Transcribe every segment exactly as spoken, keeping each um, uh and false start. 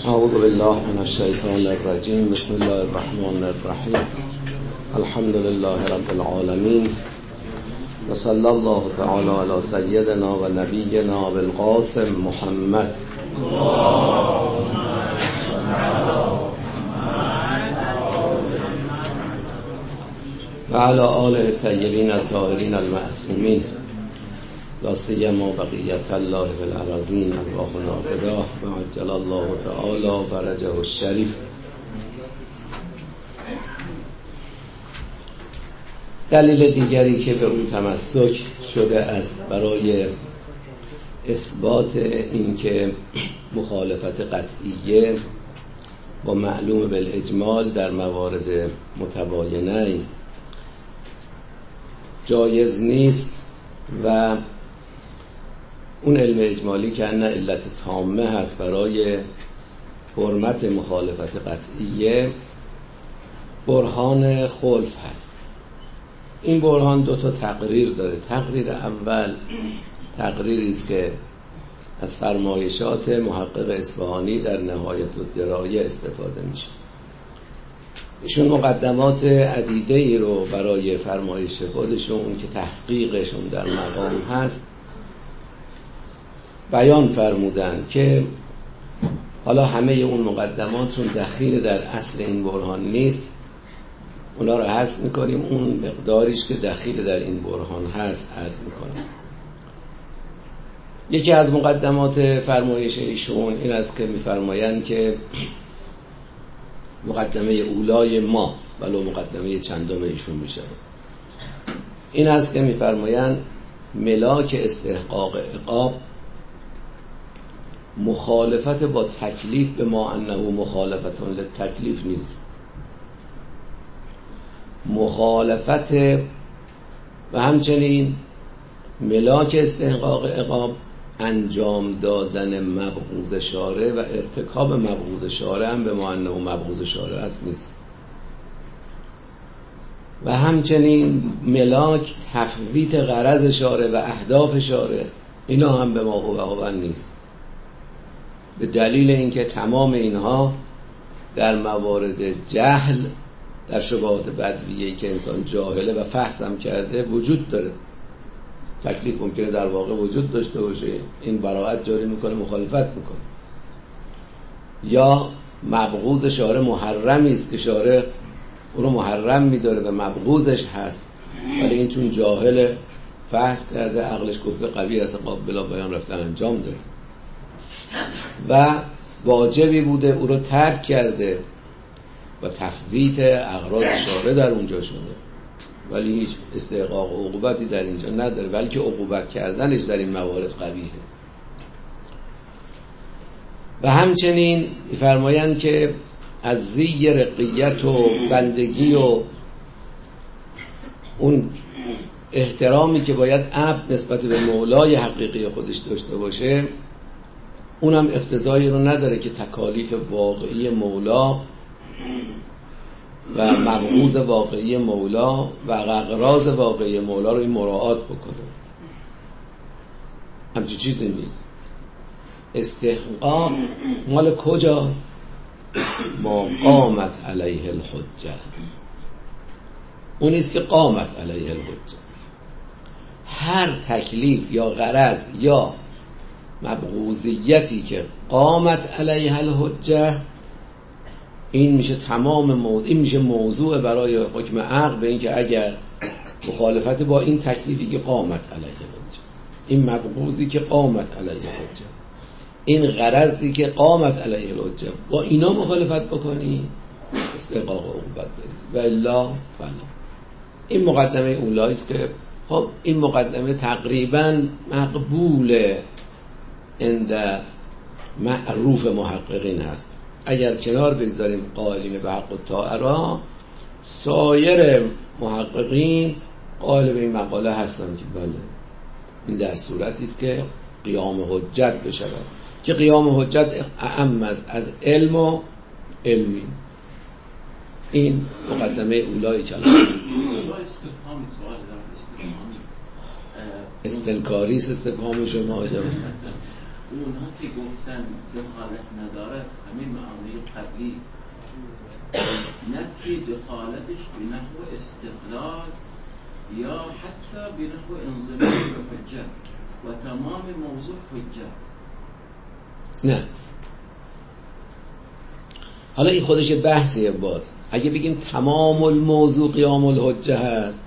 اعوذ بالله من الشیطان الرجیم. بسم الله الرحمن الرحیم. الحمد لله رب العالمین و صلی الله تعالی علی سیدنا و نبینا بالقاسم محمد و علی آله الطیبین الطاهرین المعصومین لا سیما بقیت الله فی الارضین ارواح نافداه و عجل الله تعالی فرجه الشریف. دلیل دیگری که به اون تمسک شده است برای اثبات اینکه مخالفت قطعیه با معلوم بالاجمال در موارد متباینه جایز نیست و اون علم اجمالی که نه علت تامه هست برای حرمت مخالفت قطعیه، برهان خلف هست. این برهان دو تا تقریر داره. تقریر اول تقریری است که از فرمایشات محقق اصفهانی در نهایت الدرایه استفاده میشه. ایشون مقدمات عدیده ای رو برای فرمایش خودشون که تحقیقشون در مقام هست بیان فرمودن که حالا همه اون مقدمات چون دخیل در اصل این برهان نیست، اونا رو حذف میکنیم، اون مقداریش که دخیل در این برهان هست عرض میکنم. یکی از مقدمات فرمایش ایشون این است که میفرمایند که مقدمه اولای ما ولو مقدمه چندم ایشون میشه این است که میفرمایند ملاک استحقاق عقاب مخالفت با تکلیف به ما انه مخالفتون للتکلیف نیست. مخالفت و همچنین ملاک استحقاق عقاب انجام دادن مبغوض شارع و ارتکاب مبغوض شارع هم به ما انه مبغوض شارع است نیست. و همچنین ملاک تفویت غرض شارع و اهداف شارع، اینا هم به ما هو هو نیست، به دلیل اینکه تمام اینها در موارد جهل، در شبهات بدویه‌ای که انسان جاهله و فحصم کرده وجود داره. تکلیف ممکنه در واقع وجود داشته باشه، این براءت جاری میکنه، مخالفت میکنه. یا مبغوض شارع محرمی است که شارع اون رو محرم میداره و مبغوضش هست، ولی این چون جاهل فحص کرده، عقلش گفته قوی است، قابل بیان رفته انجام داده و واجبی بوده او رو ترک کرده و تفویت اغراض شارع در اونجا شده، ولی هیچ استحقاق و عقوبتی در اینجا نداره، بلکه عقوبت کردنش در این موارد قبیحه. و همچنین فرمایند که از زی رقیت و بندگی و اون احترامی که باید عبد نسبت به مولای حقیقی خودش داشته باشه، اونم اقتضایی رو نداره که تکالیف واقعی مولا و مبغوض واقعی مولا و اغراض واقعی مولا رو این مراعات بکنه. همچین چیزی نیست. استحقاق مال کجاست؟ ما قامت علیه الحجه، اونیست که قامت علیه الحجه. هر تکلیف یا غرض یا مبغوضیتی که قامت علیه الحجه، این میشه تمام موضوع، این میشه موضوع برای حکم عقل به این که اگر مخالفت با این تکلیفی که قامت علیه الحجه، این مبغوضی که قامت علیه الحجه، این غرضی که قامت علیه الحجه، با اینا مخالفت بکنی استحقاق عقوبت داری و الا فلا. این مقدمه اولایی است که خب این مقدمه تقریبا مقبوله عند معروف محققین هست. اگر کنار بگذاریم قائلین به حق و طاعه را، سایر محققین قائل به این مقاله هستند که بله این در صورتی است که قیام حجت بشود، که قیام حجت اعم است از علم و علمی. این مقدمه اولایی که استنکاری است استفهام شما. اونها که گفتن دخالت ندارد همین معامله قبلی نفی دخالتش به نحو استقلال یا حتی به نحو انضمام به حجت و تمام موضوع حجت؟ نه. حالا این خودش بحثیه. باز اگه بگیم تمام الموضوع قیام الحجه هست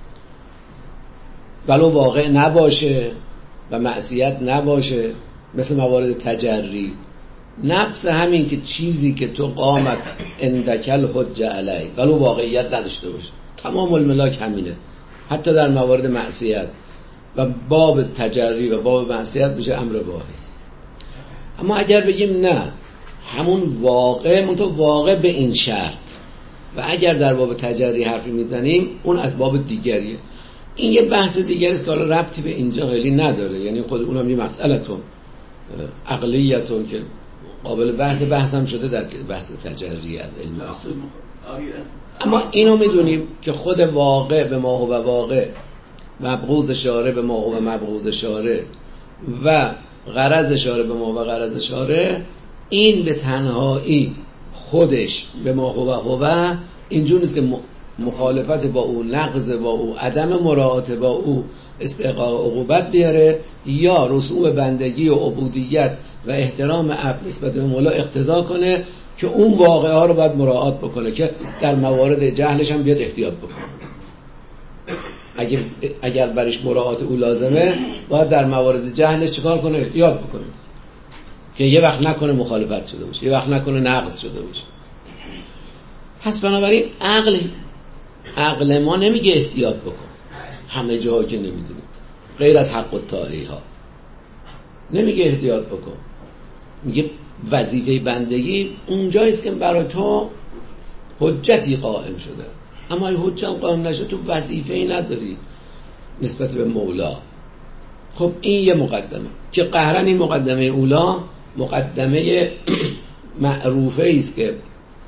ولو واقع نباشه و معصیت نباشه، مثل موارد تجری، نفس همین که چیزی که تو قامت اندکل حجه علی ولو واقعیت نداشته باشه، تمام الملاک همینه، حتی در موارد معصیت و باب تجری و باب معصیت بشه امر واحد. اما اگر بگیم نه، همون واقع منتها واقع به این شرط، و اگر در باب تجری حرفی میزنیم اون از باب دیگریه. این یه بحث دیگری است که حالا ربطی به اینجا خیلی نداره، یعنی خود اونم یه مسئله‌تون عقلیتون که قابل بحث بحث هم شده در بحث تجری از علم اصول. اما اینو میدونیم که خود واقع به ما هو واقع، مبغوض شارع به ما هو مبغوض شارع و غرض شارع به ما و غرض شارع، این به تنهایی خودش به ما هو هو اینجور نیست که مخالفت با او، نقض با او، عدم مراعات با او استحقاق عقوبت بیاره یا رسوم بندگی و عبودیت و احترام عبد نسبت به مولا اقتضا کنه که اون واقعه ها رو باید مراعات بکنه که در موارد جهلش هم بیاد احتیاط بکنه. اگر اگر برش مراعات او لازمه باید در موارد جهلش چیکار کنه؟ احتیاط بکنه که یه وقت نکنه مخالفت شده باشه، یه وقت نکنه نقض شده باشه. پس بنابراین عقل عقل ما نمیگه احتیاط بکن همه جا که نمیدونی، غیر از حق الطاعی ها نمیگه احتیاط بکن، میگه وظیفه بندگی اونجاییست که برای تو حجتی قائم شده، اما این حجت قائم نشده تو وظیفه‌ای نداری نسبت به مولا. خب این یه مقدمه که قهرن این مقدمه اولا مقدمه معروفه ایست که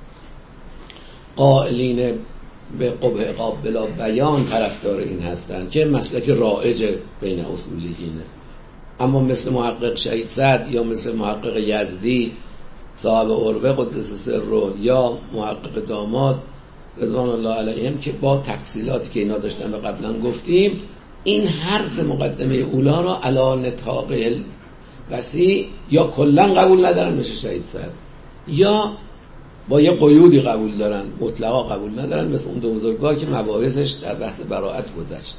قائلین به قبح عقاب بلا بیان طرفدار این هستند که مسلک رایج بین اصولیینه. اما مثل محقق شهید سعد یا مثل محقق یزدی صاحب عروه قدس سره یا محقق داماد رضوان الله علیهم که با تفصیلاتی که اینا داشتن و قبلا گفتیم، این حرف مقدمه اولا را علی نطاق وسیع یا کلا قبول ندارن مثل شهید سعد، یا با یه قیودی قبول دارن، مطلقا قبول ندارن، مثل اون دو بزرگوار که مباحثش در بحث براءت گذشت.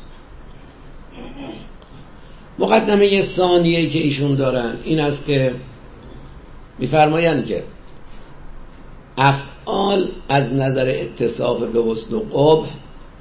مقدمه ثانیه‌ای که ایشون دارن این است که میفرمایند که افعال از نظر اتصاف به حسن و قبح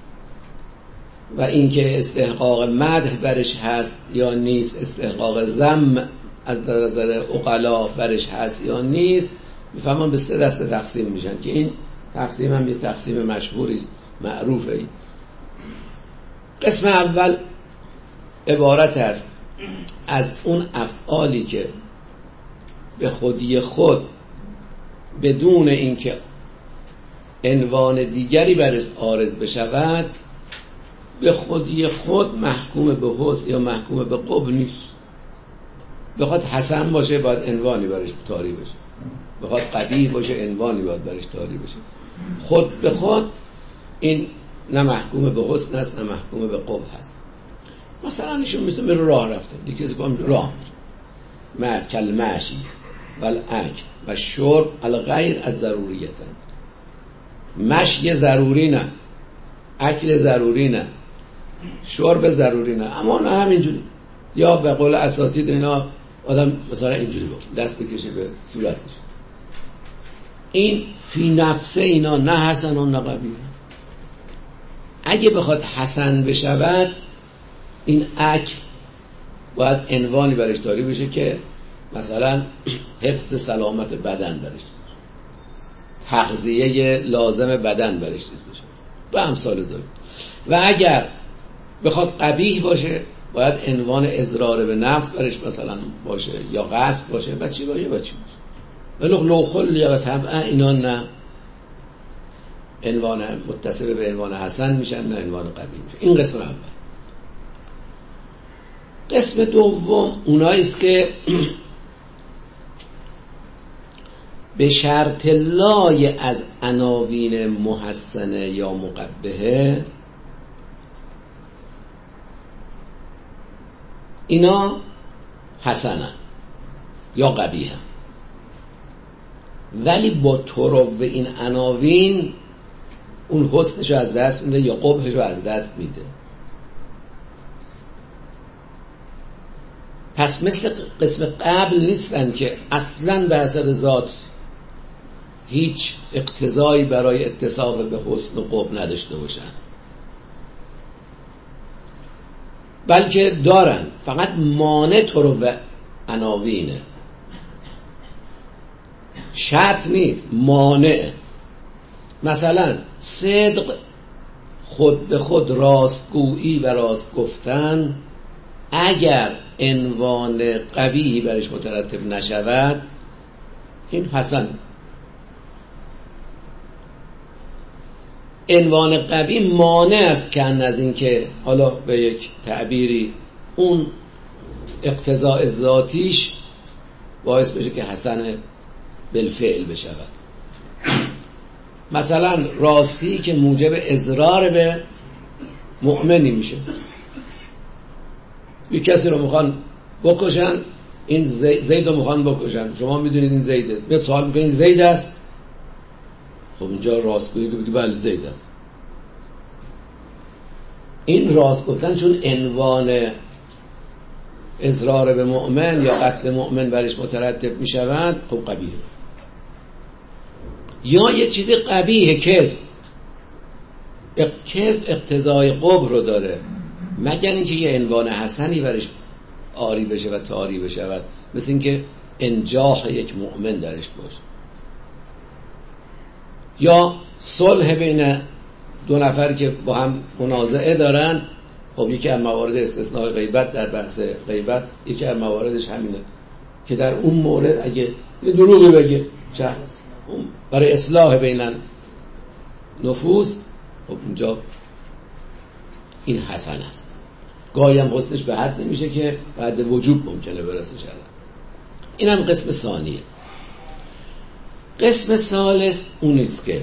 و اینکه استحقاق مدح برش هست یا نیست، استحقاق ذم از نظر عقلا برش هست یا نیست، میفهمن به سه دسته تقسیم میشن که این تقسیم هم یه تقسیم مشهوری است، معروفه. ای قسم اول عبارت است از اون افعالی که به خودی خود بدون اینکه عنوان دیگری برش عارض بشود به خودی خود محکوم به حسن یا محکوم به قبح نیست. بخواد حسن باشه باید عنوانی برش طاری بشه، بخواد قبیح باشه عنوانی باید برش طاری بشه. خود به خود این نه محکوم به حسن است نه محکوم به قبح هست. مثلا ایشون مثل میره راه رفته، دیگه کسی با راه میره کل ماشی والاکل و شرب الغیر از ضروریتن. مشی ضروری نه، اکل ضروری نه، شرب ضروری نه، اما نه همینجوری، یا به قول اساتید اینا آدم مثلا اینجوری بود دست بکشه به صورتش. این فی نفسه اینا نه حسن و نه قبیح. اگه بخواد حسن بشود این اکل باید عنوانی برش داری بشه که مثلا حفظ سلامت بدن برش بشه، تغذیه لازم بدن برش بشه و امثال ذالک. و اگر بخواد قبیح باشه باید عنوان اضرار به نفس برش مثلا باشه یا غصب باشه و چی باشه و چی باشه. ولی لو خلی و طبعا اینا نه عنوان متصل به عنوان حسن میشن نه عنوان قبیح میشن. این قسم اول. قسم دوم اوناییست که به شرط لای از عناوین محسنه یا مقبحه، اینا حسنه یا قبیحه، ولی با طرق این عناوین اون حسنشو از دست میده یا قبحشو از دست میده. پس مثل قسم قبل نیستن که اصلاً به اثر ذات هیچ اقتضایی برای اتصاف به حسن و قبح نداشته باشن، بلکه دارن، فقط مانع طرق عناوینه، شرط نیست، مانع. مثلا صدق خود به خود راستگویی و راست گفتن اگر عنوان قبیحی برش مترتب نشود این حسن. عنوان قبیح مانع است که از این که حالا به یک تعبیری اون اقتضاء ذاتیش باعث بشه که حسن بالفعل بشود. مثلا راستی که موجب اضرار به مؤمنی میشه، یک کسی رو میخوان بکشن، این زید رو میخوان بکشن، شما میدونید این زیده، به سوال میکنید این زید است، خب اینجا راستگویی که بگی بله زید است. این راست گفتن چون عنوان اضرار به مؤمن یا قتل مؤمن برش مترتب میشود، خب قبیحه. یا یه چیزی قبیحه، کذب. کذب اقتضای قبح رو داره، مگر اینکه یه عنوان حسنی برش آری بشه و تاری بشود، مثل اینکه انجاح یک مؤمن درش باشه. یا صلح بین دو نفر که با هم منازعه دارن، خب یکی از موارد استثناء غیبت در بحث غیبت، یکی از مواردش همینه که در اون مورد اگه یه دروغی بگه چه برای اصلاح بین نفوس، خب اونجا این حسن است. گاهی هم حسنش به حد نمیشه که بعد وجوب ممکنه برسه شرع. این هم قسم ثانیه. قسم ثالث اونیست که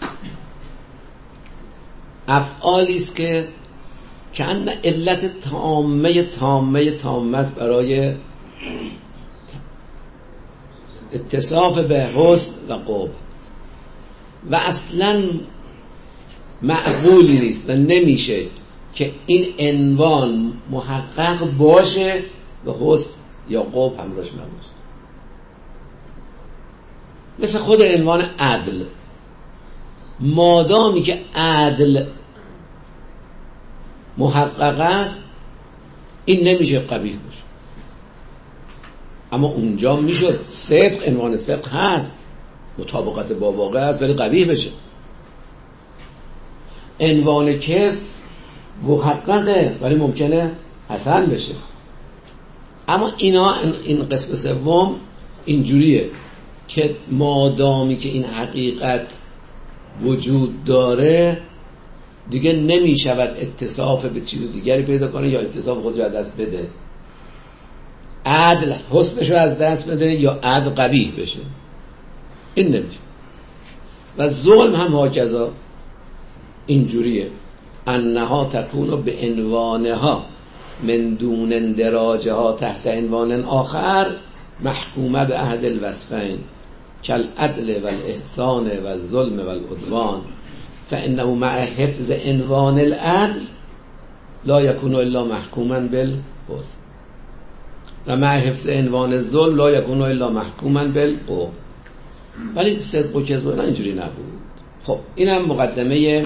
افعالی است که کأن علت تامه تامه تامه است برای اتصاف به حسن و قبح و اصلا معقولی نیست و نمیشه که این عنوان محقق باشه و حسن یا قبح همراهش نباشه. مثل خود عنوان عدل، مادامی که عدل محقق است این نمیشه قبیح باشه. اما اونجا میشد صدق، عنوان صدق هست، مطابقت با واقع است، ولی قبیح بشه. عنوان کذب محققه ولی ممکنه حسن بشه. اما اینا این قسم سوم اینجوریه که مادامی که این حقیقت وجود داره دیگه نمی شود اتصاف به چیز دیگری پیدا کنه یا اتصاف خودش از دست بده، عدل حسنشو از دست بده یا عدل قبیح بشه، این نمیشه. و ظلم هم هاکذا اینجوریه، انها تکون به عنوانها من دون اندراجها تحت عنوان آخر محکومه به احد الوصفین کالعدل والاحسان والظلم والعدوان فانه مع حفظ عنوان العدل لا یکون الا محکوما بالحسن و مع حفظ عنوان الظلم لا یکون الا محکوما بالقبح. ولی صدق و کذب نه اینجوری نبود. خب اینم مقدمه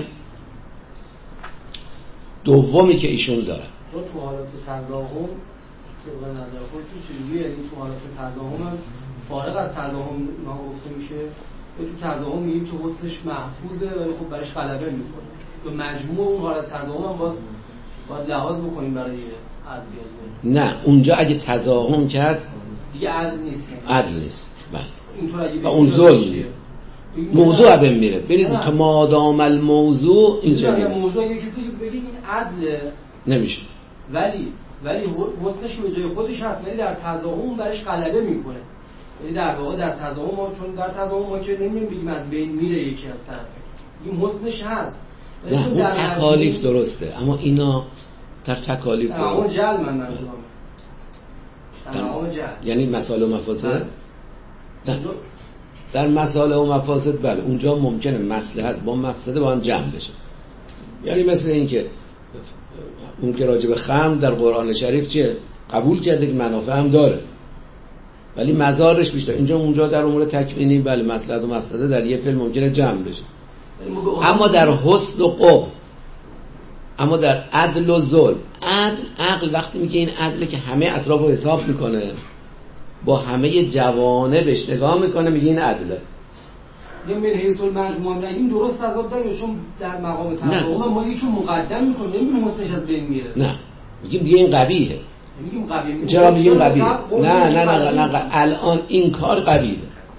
دومی که ایشون داره. چون تو حالت تضاهم طبق نظر خود تو چجوریه؟ یعنی تو حالت تضاهم هم فارغ از تضاهم ما گفته میشه یا تو تضاهم میگیم که حسنش محفوظه ولی خب برش غلبه میکنه، یا مجموع اون حالت تضاهم هم باز باید لحاظ بکنیم برای عدل؟ نه، اونجا اگه تضاهم کرد دیگه عدل نیست، عدل نیست. بله. اینطور اگه و اون ظلم نیست، موضوع هم میره. ببینید که مادام الموضوع اینجا میره، موضوع اگه کسی بگه این عدل نمیشه، ولی ولی حسنش که به جای خودش هست ولی در تضاهم برش غلبه میکنه، یعنی در واقع در تضامن ما، چون در تضامن ما که نمیگیم بگیم از بین میره یکی از طرف، این حسنش هست. نه اون تکالیف درسته، اما اینا در تکالیف اما جل من منظورم اما جل یعنی مسائل و مفاسد. نه در مسائل و مفاسد بله اونجا ممکنه مصلحت با مفسده با هم جمع بشه. یعنی مثل این که اون که راجع به خمر در قرآن شریف چیه قبول کرده که منافع هم داره ولی مضارش بیشتر. اینجا اونجا در امور تکوینی بله مصلحت و مفسده در یه فیلم ممکنه جمع بشه، اما در حسن و قبح، اما در عدل و ظلم، عدل عقل وقتی میگه این عدله که همه اطراف رو حساب میکنه با همه جوانبش نگاه میکنه میگه این عدله. این من حیث المجموع نگیم درست عذاب داریم، چون در مقام تضامن ما یکی مقدم میکنیم نمیگیم حسنش از بین میره. نه میگیم دیگه این قبیحه. میگیم قبیحه. چرا میگیم قبیحه؟ نه نه نه نه, نه. الان این کار قبیحه.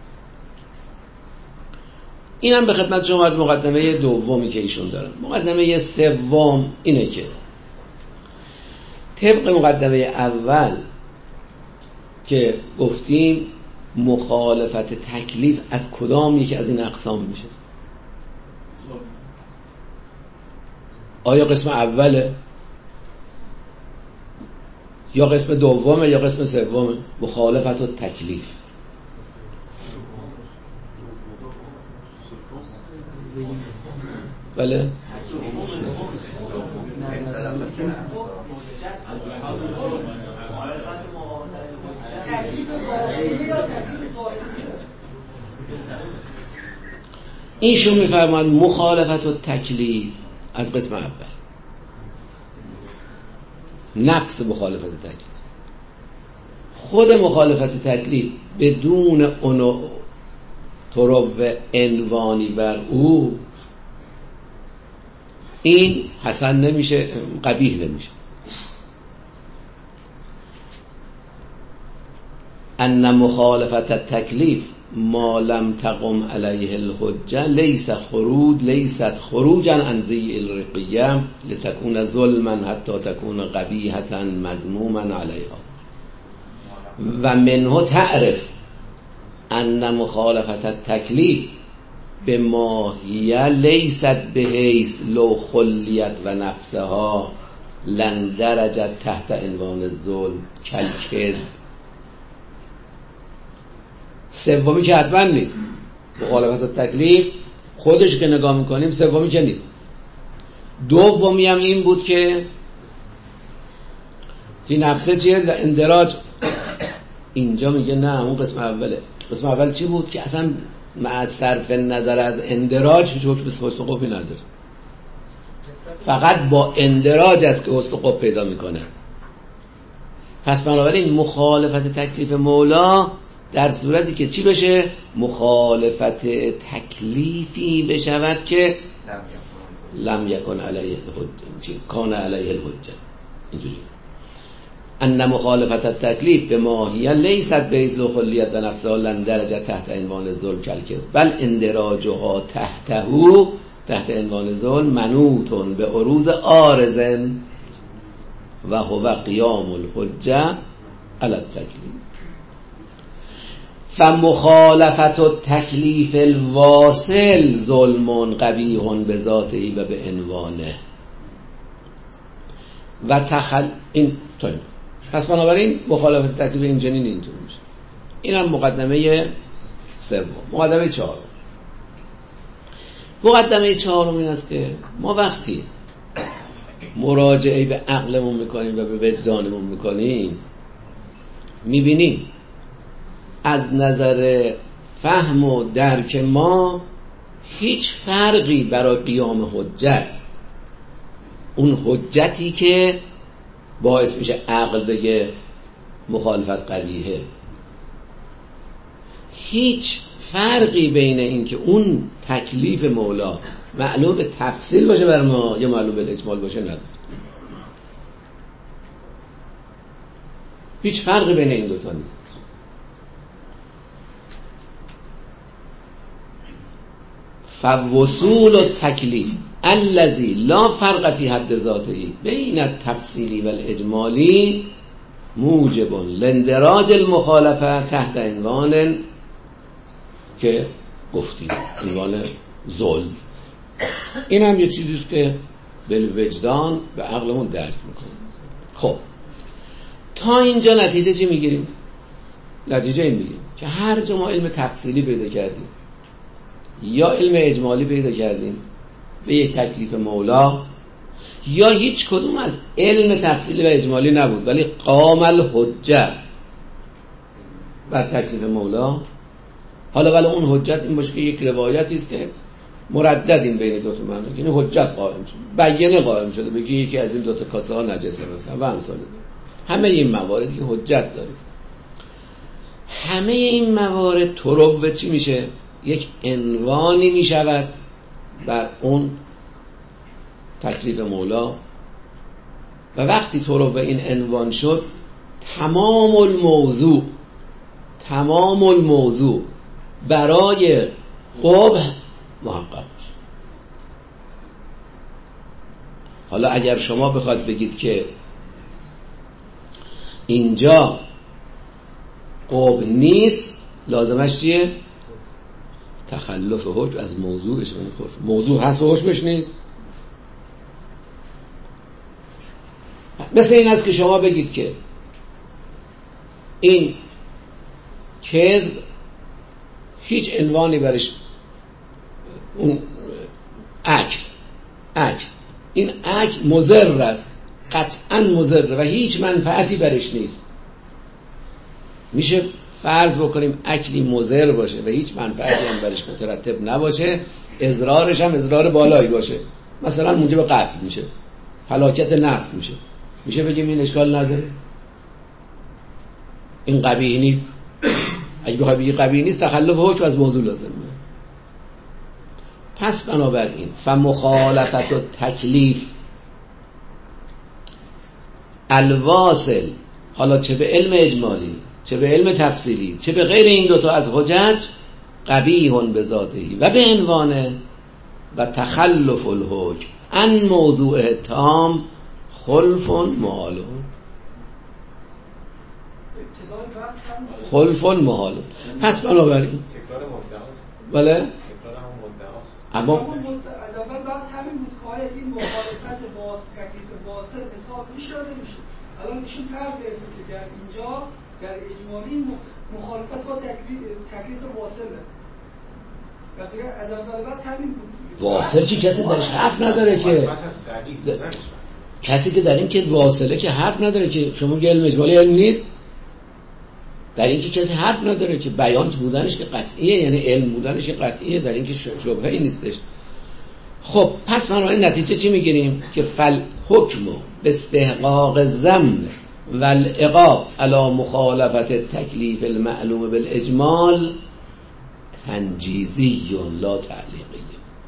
اینم به خدمت شما از مقدمه دومی که ایشون دارن. مقدمه سوم اینه که طبق مقدمه اول که گفتیم مخالفت تکلیف از کدام یکی از این اقسام میشه؟ آیا قسم اوله یا قسم دومه یا قسم سومه؟ مخالفت و تکلیف بله اینشون میفرماند مخالفت و تکلیف از قسم اول، نفس مخالفت تکلیف، خود مخالفت تکلیف بدون اونو طرف عنوانی بر او این حسن نمیشه، قبیح نمیشه. ان مخالفت التکلیف ما لم تقم علیه الحجه لیس خروج لیست خروجا عن ذی الرقیه لتكون ظلما حتی تكون قبیحه مذموما علیها و منه تعرف ان مخالفت التکلیف به ماهیه لیست به حیث لو خلیت و نفسها لن درجت تحت عنوان ظلم کالکذب. سومی که حتما نیست، مخالفت تکلیف خودش که نگاه میکنیم سومی که نیست. دومی هم این بود که فی نفسه چیه؟ اندراج. اینجا میگه نه اون قسم اوله. قسم اول چی بود؟ که اصلا مع صرف نظر از اندراج هیچ وقت به حسن قبحی نداره، فقط با اندراج است که حسن قبح پیدا میکنه. پس بنابراین مخالفت تکلیف مولا در صورتی که چی بشه؟ مخالفت تکلیفی بشود که لم یکن علیه الحجه، کان علیه الحجه. اینجوری ان مخالفت التکلیف به ماهیه لیست به حیث لو خلیت و نفسها لن درجه تحت عنوان ظلم کالکذب بل اندراجها تحته تحت عنوان ظلم منوط به عروض عارض و هو قیام الحجه علی التکلیف. فمخالفت التکلیف الواصل ظلم قبیح بذاته و به عنوانه و تخل این طور. پس بنابراین مخالفت تکلیف این جنین اینطور میشه. این هم مقدمه سوم. مقدمه چهارم مقدمه چهارم این است که ما وقتی مراجعه به عقلمون میکنیم و به وجدانمون میکنیم میبینیم از نظر فهم و درک ما هیچ فرقی برای قیام حجت، اون حجتی که باعث میشه عقل بگه مخالفت قبیحه، هیچ فرقی بین این که اون تکلیف مولا معلوم به تفصیل باشه بر ما یا معلوم به اجمال باشه نداره. هیچ فرقی بین این دوتا نیست. فوصول التکلیف الذی لا فرق فی حد ذاته بین التفصیلی و الاجمالی موجب لاندراج المخالفه تحت عنوان که گفتیم عنوان ظلم. این هم یه چیزیست که بالوجدان به عقلمون درک میکنه. خب تا اینجا نتیجه چی میگیریم؟ نتیجه این میگیریم که هر جا ما علم تفصیلی پیدا کردیم یا علم اجمالی پیدا کردیم به یک تکلیف مولا، یا هیچ کدوم از علم تفصیلی و اجمالی نبود ولی قام الحجه بر تکلیف مولا، حالا ولی اون حجت این باشه که یک روایتی است که مرددیم بین دو تا معنی، یعنی حجت قائم شده، بیانه قائم شده، بگی یکی از این دو تا کاسه ها نجسه مثلا و امثال همه این مواردی که حجت داره. همه این موارد طرق به چی میشه؟ یک عنوانی میشود بر اون تکلیف مولا، و وقتی طرق به این عنوان شد تمام الموضوع تمام الموضوع برای قبح محقق. حالا اگر شما بخواد بگید که اینجا قبح نیست، لازمش چیه؟ تخلف حکم از موضوعش. موضوع هست و حکمش نیست. مثل این است که شما بگید که این کذب هیچ عنوانی برش، اون اکل اکل این اکل مضر است، قطعا مضر و هیچ منفعتی برش نیست. میشه فرض بکنیم اکلی مضر باشه و هیچ منفعتی هم برش مترتب نباشه، اضرارش هم اضرار بالایی باشه، مثلا موجب قتل میشه، هلاکت نفس میشه، میشه بگیم این اشکال نداره، این قبیح نیست. اگه بخوای بگی قبیح نیست، تخلف حکم از موضوع لازمه. پس بنابراین فمخالفت و تکلیف الواصل، حالا چه به علم اجمالی چه به علم تفصیلی چه به غیر این دوتا از حجج، قبیح به ذاته و به عنوانه، و تخلف الحکم ان موضوع تام خلف محال خلف محال. پس بنابراین بله اما اول بس همین بود که آیا این مخالفت باز تکلیف واصل حساب میشه نمیشه. الان میشیم فرض گرفتیم که در اینجا در اجمالی مخالفت با تکلیف تکلیف واصله. پس اگر از اول بس همین بود. واصل چی؟ کسی درش حرف نداره که کسی که در این که واصله که حرف نداره که شما میگه علم اجمالی علم نیست، در این که کسی حرف نداره که بیان بودنش که قطعیه، یعنی علم بودنش که قطعیه، در این که شبهه‌ای نیستش. خب پس بنابراین نتیجه چی میگیریم؟ که فل حکم به استحقاق الذم و العقاب علی مخالفت تکلیف المعلوم بالاجمال تنجیزی لا تعلیقی.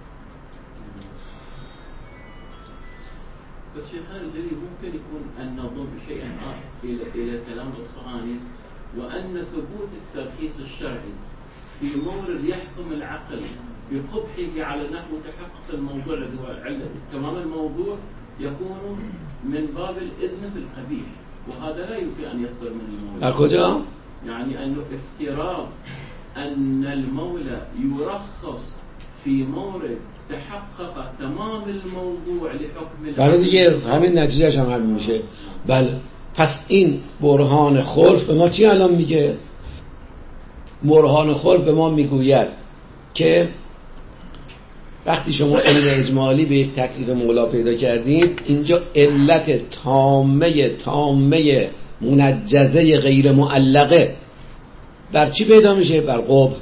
بس شيخنا الدليل ممكن يكون أن نضم شيئا آخر إلى إلى كلام الأصفهاني، وأن ثبوت الترخيص الشرعي في مورد يحكم العقل بقبحه على نحو تحقق الموضوع الذي هو العلة تمام الموضوع يكون من باب الإذن في القبيح، وهذا لا يمكن أن يصدر من المولى. يعني أنه افتراض أن المولى يرخص في مورد تحقق تمام الموضوع لحكم بله دیگه همین نتیجهش هم همین میشه. بله پس این برهان خلف به ما چی الان میگه؟ برهان خلف به ما میگوید که وقتی شما علم اجمالی به یک تکلیف مولا پیدا کردید، اینجا علت تامه تامه منجزه غیر معلقه بر چی پیدا میشه؟ بر قبح.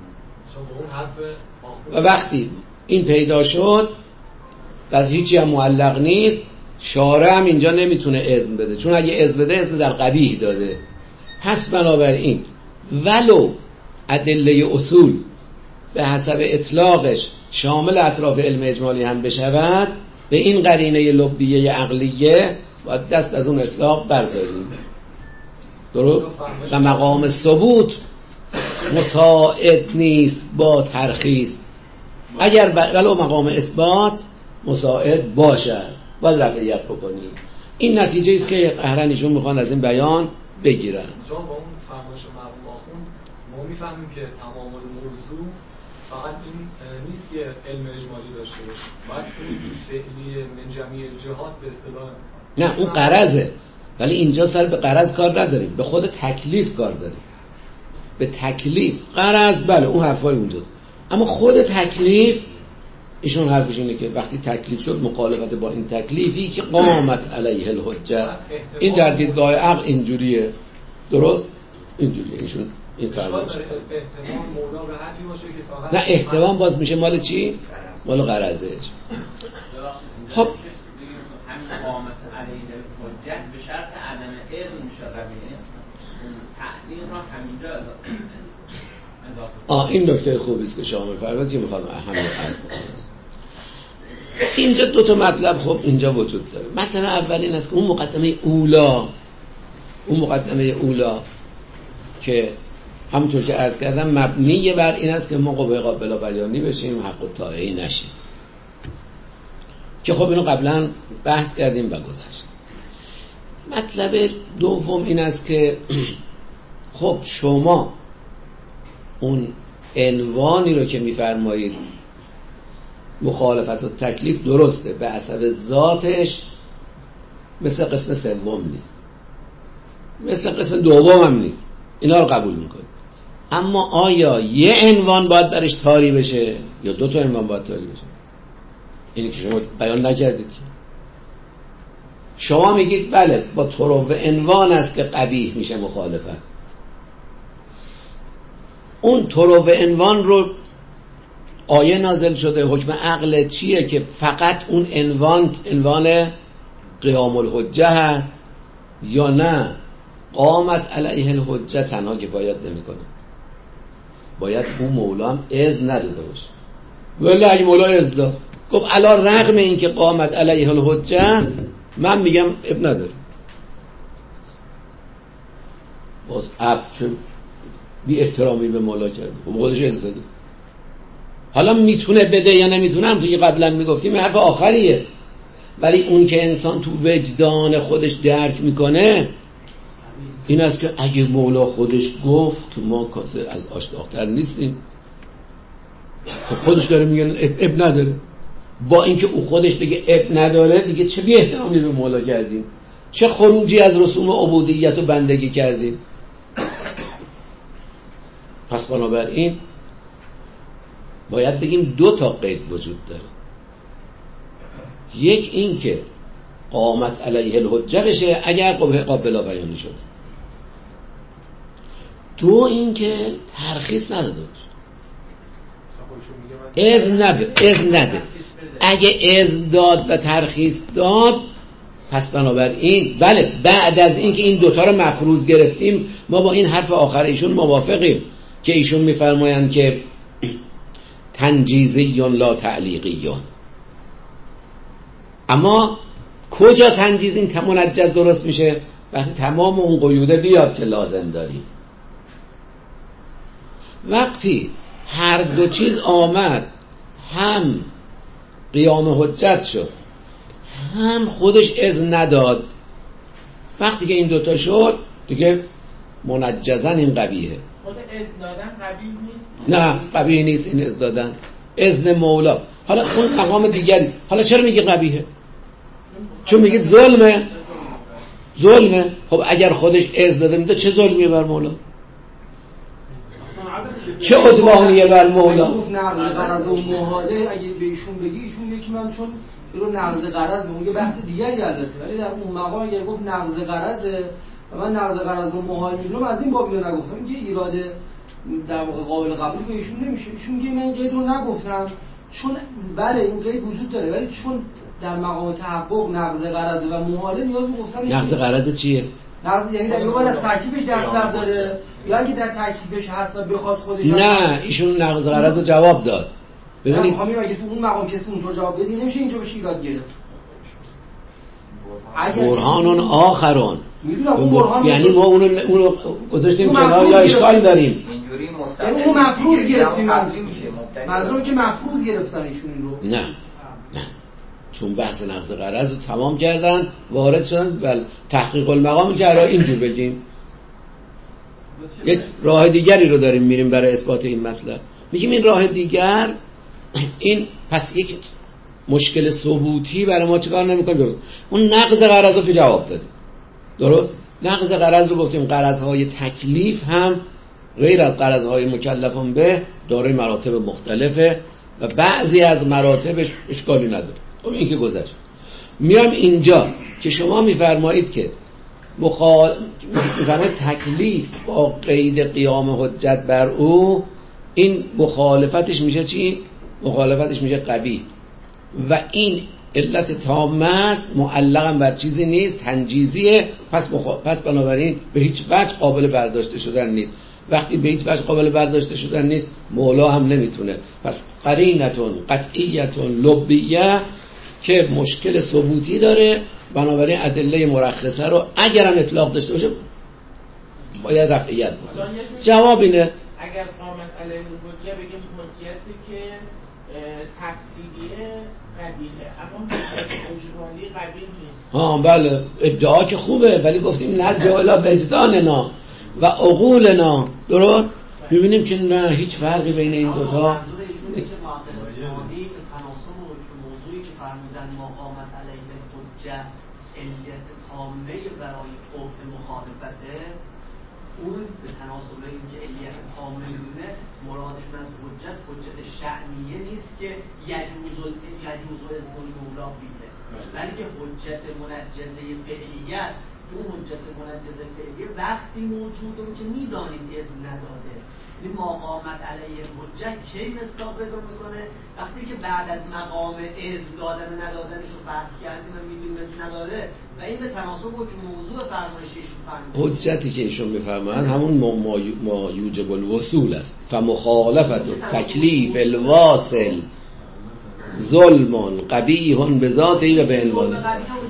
و وقتی این پیدا شد پس هیچی هم معلق نیست، شارع هم اینجا نمیتونه اذن بده، چون اگه اذن بده اذن در قبیح داده. پس بنابراین ولو ادله اصول به حسب اطلاقش شامل اطراف علم اجمالی هم بشود، به این قرینه لبیه عقلیه باید دست از اون اطلاق برداریم. درست؟ و مقام ثبوت مساعد نیست با ترخیص، اگر ولو مقام اثبات مساعد باشد باید رعایت بکنیم. این نتیجه است که قهرن ایشون میخوان از این بیان بگیرن. جان با اون فرمایش مرحوم آخوند ما میفهمیم که تمام موضوع فقط این نیست که علم اجمالی داشته باشه، باید این فعلی من جمعی الجهات به اصطلاح نه اون قرضه، ولی اینجا سر به قرض کار نداریم، به خود تکلیف کار داریم. به تکلیف قرض بله اون حرفای اونجاست، اما خود تکلیف ایشون حرفش اینه که وقتی تکلیف شد مخالفت با این تکلیفی که قامت علیه الحجه، این در دیدگاه عقل اینجوریه، درست اینجوریه. ایشون این فرمایش احتمال مولا به حدی باشه که فقط نه احتمال باز میشه مال چی؟ مال قرضش. خب همین قامت علیه الحجه به شرط عدم اذن میشه رویه تعلیل را همینجا اضافه. آه این نکته خوبی است که شما می‌فرمایید که می‌خوام اهمیت عرض کنم. اینجا دو تا مطلب خب اینجا وجود داره. مطلب اول این است که اون مقدمه اولا اون مقدمه اولا که همونطور که عرض کردم مبنی بر این است که ما قوه قابل بیانی بشیم، حق الطاعی نشیم، که خب اینو قبلا بحث کردیم و گذشت. مطلب دوم این است که خب شما اون عنوانی رو که میفرمایید مخالفت و تکلیف درسته، به حسب ذاتش مثل قسم سوم نیست، مثل قسم دوم هم نیست، اینا رو قبول میکنید. اما آیا یه عنوان باید درش طاری بشه یا دو تا عنوان باید طاری بشه؟ اینی که شما بیان نکردید. شما میگید بله با طرق عنوان است که قبیح میشه مخالفت. اون طرق عنوان رو آیه نازل شده، حکم عقل چیه که فقط اون عنوان عنوان قیام الحجه هست یا نه قامت علیه الحجه تنها کفایت نمیکنه، باید اون مولا هم اذن نداده باشه. ولی اگه مولا اذن داد گفت علی رغم این که قامت علیه الحجه من میگم اب نداره، باز اب چه بی احترامی به مولا کرده، خودش اذن داده. حالا میتونه بده یا نمیتونه هم توی قبلا میگفتیم حرف آخریه، ولی اون که انسان تو وجدان خودش درک میکنه این است که اگه مولا خودش گفت که ما کاسه از آش داغ‌تر نیستیم، خودش داره میگه اب نداره، با اینکه او خودش بگه اب نداره دیگه چه بی احترامی به مولا کردیم، چه خروجی از رسوم عبودیت و بندگی کردیم. پس بنابراین باید بگیم دو تا قید وجود داره، یک این که قامت علیه الحجه بشه اگر قوه قابل بیانی شد، دو این که ترخیص نداده باشه، اذن نده اذن نده. اگه اذن داد و ترخیص داد پس بنابراین بله بعد از این که این دوتا رو مفروض گرفتیم ما با این حرف آخر ایشون موافقیم که ایشون میفرمایند که تنجیزیون لا تعلیقیون. اما کجا تنجیز این منجز درست میشه؟ وقتی تمام اون قیوده بیاد که لازم داریم. وقتی هر دو چیز آمد، هم قیام حجت شد هم خودش اذن نداد، وقتی که این دوتا شد دیگه منجزن این قبیحه. خود اذن دادن قبیح نیست؟ نه قبیح نیست این اذن دادن، اذن مولا. حالا اون مقام دیگریست. حالا چرا میگه قبیحه؟ چون میگه ظلمه. ظلمه. خب اگر خودش اذن داده میده چه ظلمیه بر مولا؟ چه عدوانیه بر مولا؟ گفت نقض قرض و محاله، اگه به ایشون بگی ایشون یکی من چون رو نقض قرض میگه بحث دیگری البته، ولی در اون مقام اگر گفت نقض قرض و من نقض قرض و محال میدونم از این باب اینو نگفتم، میگه ایراد در واقع قابل قبول که ایشون نمیشه. ایشون میگه من قید رو نگفتم چون بله این قید وجود داره، ولی چون در مقام تحقق نقض قرض و محاله نیاز به گفتن. نقض قرض چیه؟ نقض یعنی در یوبر از ترکیبش دست برداره یا اگه در ترکیبش هست و بخواد خودش. نه ایشون نقض قرض رو جواب داد. ببینید خواهی اگه تو اون مقام کسی اونطور جواب بدی نمیشه اینجا بشه ایراد گرفت. برهانون آخرون میدونم اون برهان یعنی ما اونو اونو گذاشتیم کنار یا اشکال داریم. اینجوری مستقیم یعنی اون مفروض گرفتیم. منظورم که مفروض گرفتن ایشون این رو. نه نه چون بحث نقض غرض رو تمام کردن وارد شدن بل تحقیق المقام که الان اینجور بگیم یک راه دیگری رو داریم میریم برای اثبات این مطلب. میگیم این راه دیگر این پس یک مشکل ثبوتی برای ما چیکار نمیکنه. اون نقض غرض رو که جواب دادیم درست. نقض غرض رو گفتیم غرضهای تکلیف هم غیر از غرضهای مکلفون به دارای مراتب مختلفه و بعضی از مراتبش اشکالی نداره. خب این که گذشت. میام اینجا که شما میفرمایید که مخال... میفرمایید تکلیف با قید قیام حجت بر او، این مخالفتش میشه چی؟ مخالفتش میشه قبیح و این علت تامه است، معلقم بر چیزی نیست، تنجیزیه. پس مخ... پس بنابراین به هیچ وجه قابل برداشته شدن نیست. وقتی به هیچ وجه قابل برداشته شدن نیست مولا هم نمیتونه. پس قرینتون قطعیتون لبیه که مشکل ثبوتی داره، بنابراین ادله مرخصه رو اگرم اطلاق داشته باشه باید رفعیت کنه. جواب اینه اگر قامت علیه الحجه بگیم حجتی که تفسیریه قبیله، اما حجت اجمالی قبیل نیست. ها بله ادعا که خوبه، ولی گفتیم نرجع الی وجداننا و عقولنا. درست میبینیم که نه هیچ فرقی بین این دوتا. موضوعی که فرمودن ما قامت علیه الحجه علت تامه برای قبح مخالفته، اون به تناسب این که علت تامه میدونه مرادشون از حجت حجت شأنیه نیست که یجوز یجوز و اسم المولا بیده، بلکه حجت منجزه فعلیه است. اون حجت منجزه فعلیه وقتی موجوده که میدانیم اذن نداده. این مقامت علیه حجت کی مصداق پیدا میکنه؟ وقتی که بعد از مقام اذن دادن و ندادنش رو بحث کردیم و میدونیم اذن نداره و این به تناسب با موضوع فرمایش ایشون فرمود. حجتی که ایشون میفرمایند همون ما, ما یوجب الوصول است. فمخالفت تکلیف الواصل ظلم قبیح بذاته و به عنوانه.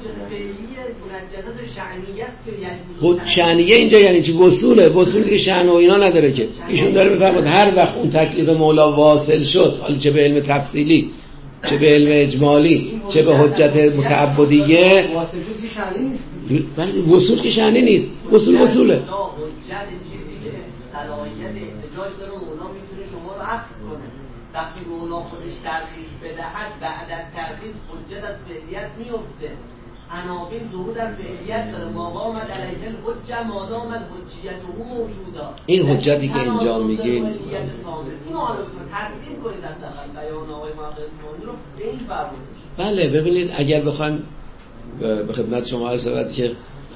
خود شأنیه اینجا یعنی چی؟ وصوله. وصولی که شأن و اینا نداره که. ایشون داره میفرماد هر وقت اون تکلیف مولا واصل شد، حالا چه به علم تفصیلی چه به علم اجمالی چه به حجت متعبدیه، واصل شد که شأنی نیست. ولی وصول که شأنی نیست. وصول وصوله. حجت چیزی که صلاحیت احتجاج داره مولا میتونه شما رو عکس کنه. وقتی مولا خودش ترخیص بدهد بعد از ترخیص حجت از فعلیت میفته. عناوین ظهور در فعلیت داره. مقامت علیه الحجه مادام الحجیته موجوده. این حجتی که اینجا میگه اینو حالا تطبیق کنید حداقل بیان آقای محقق اصفهانی رو به این فرمودش. بله ببینید اگر بخوایم به خدمت شما عرض شود که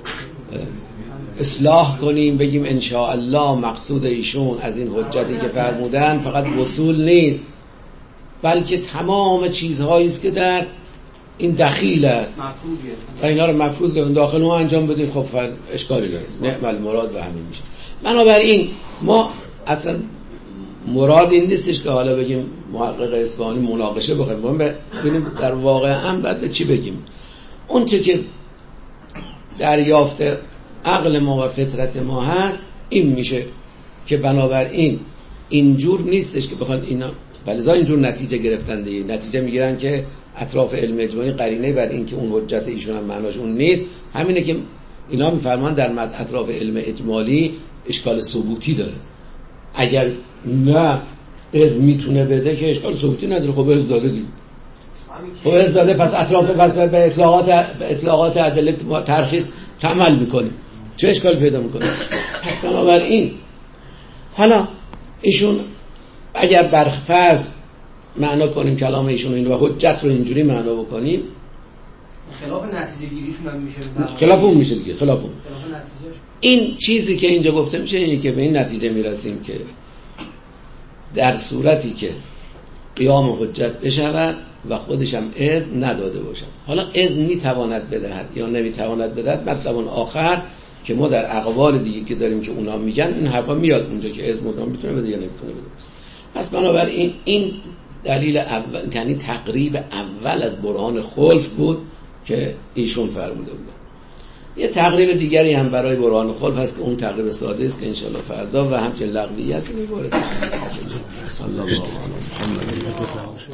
اصلاح کنیم بگیم ان شاء الله مقصود ایشون از این حجتی که فرمودن فقط وصول نیست، بلکه تمام چیزهایی است که در این دخیل است و اینا رو مفروض کنیم داخل ما انجام بدیم. خب اشکالی نیست، نعم المراد و همین میشه. بنابراین ما اصلا مراد این نیستش که حالا بگیم محقق اصفهانی مناقشه بخوایم ببینیم در واقع هم بعد به چی بگیم. اون چه که دریافت عقل ما و فطرت ما هست این میشه که بنابراین اینجور نیستش که بخوان اینا فلذا اینجور نتیجه گرفتن دیگه. نتیجه میگیرن که اطراف علم اجمالی قرینه بر این که اون حجت ایشون هم معناش اون نیست. همینه که اینا میفرمان در اطراف علم اجمالی اشکال ثبوتی داره. اگر نه از میتونه بده که اشکال ثبوتی نداره. خب از داده دیگه. خب از داده پس اطراف پس به اطلاقات به اطلاقات ادله ترخیص تعمل میکنه. چه اشکال پیدا میکنه؟ پس بنابراین حالا ایشون اگر بر فرض معنا کنیم کلام ایشون اینو و حجت رو اینجوری معنا بکنیم خلاف نتیجه گیریشون هم میشه. خلاف اون میشه دیگه. خلاف اون. خلاف نتیجهش. این چیزی که اینجا گفته میشه اینه که به این نتیجه میرسیم که در صورتی که قیام حجت بشود و خودش هم اذن نداده باشد. حالا اذن میتواند بدهد یا نمیتواند بدهد مطلب آخر که ما در اقوال دیگه که داریم که اونا میگن این حرفا میاد اونجا که اذن مدام میتونه بده یا نمیتونه بده. پس بنابراین این دلیل اول یعنی تقریب اول از برهان خلف بود که ایشون فرموده بود. یه تقریب دیگری هم برای برهان خلف هست که اون تقریب ساده است که انشالله فردا و همچنین لغویت می‌باره. صلی الله علیه و آله.